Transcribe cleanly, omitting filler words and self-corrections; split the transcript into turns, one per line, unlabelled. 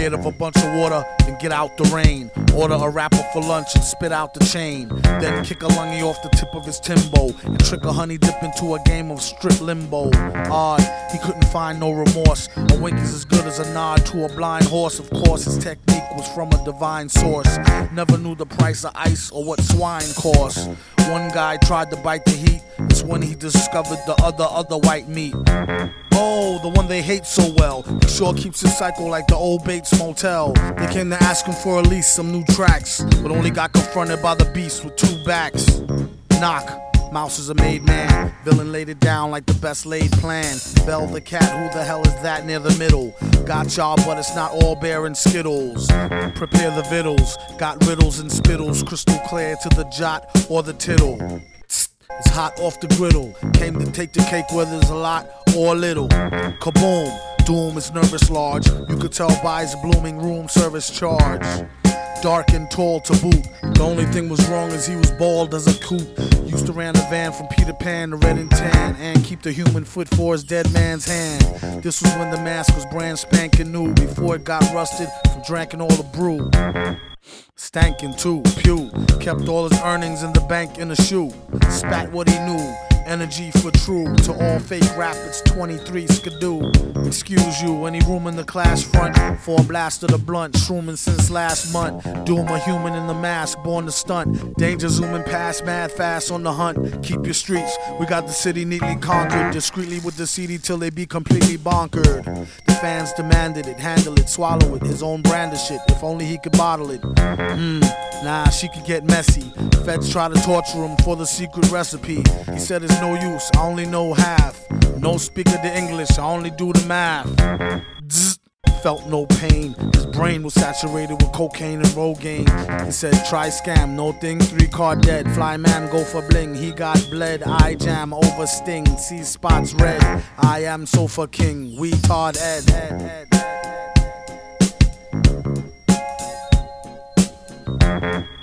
scared of a bunch of water, then get out the rain. Order a rapper for lunch and spit out the chain. Then kick a lungy off the tip of his Timbo and trick a honey dip into a game of strip limbo. Odd, he couldn't find no remorse. A wink is as good as a nod to a blind horse. Of course, his technique was from a divine source. Never knew the price of ice or what swine cost. One guy tried to bite the heat. It's when he discovered the other white meat. Oh, the one they hate so well. He sure keeps his cycle like the old Bates Motel. They came to ask him for at least some new tracks, but only got confronted by the beast with two backs. Knock. Mouse is a made man. Villain laid it down like the best laid plan. Bell the cat, who the hell is that near the middle? Got y'all, but it's not all bear and skittles. Prepare the vittles. Got riddles and spittles, crystal clear to the jot or the tittle. It's hot off the griddle. Came to take the cake whether it's a lot or a little. Kaboom, doom is nervous large. You could tell by his blooming room service charge. Dark and tall to boot. The only thing was wrong is he was bald as a coot. Used to ran the van from Peter Pan to Red and Tan, and keep the human foot for his dead man's hand. This was when the mask was brand spanking new, before it got rusted from drinking all the brew. Stankin' too, pew. Kept all his earnings in the bank in a shoe. Spat what he knew. Energy for true. To all fake rap, it's 23 skidoo. Excuse you, any room in the class front for a blast of the blunt. Shrooming since last month. Doom a human in the mask, born to stunt. Danger zooming past, mad fast on the hunt. Keep your streets, we got the city neatly conquered. Discreetly with the CD till they be completely bonkered. The fans demanded it, handle it, swallow it. His own brand of shit, if only he could bottle it. Nah, she could get messy. Feds try to torture him for the secret recipe. He said it's no use, I only know half. No speaker to English, I only do the math. Zzz, felt no pain. His brain was saturated with cocaine and Rogaine. He said try scam, no thing, 3-card dead. Fly man go for bling, he got bled. I jam over sting, see spots red. I am sofa king, we Todd Ed.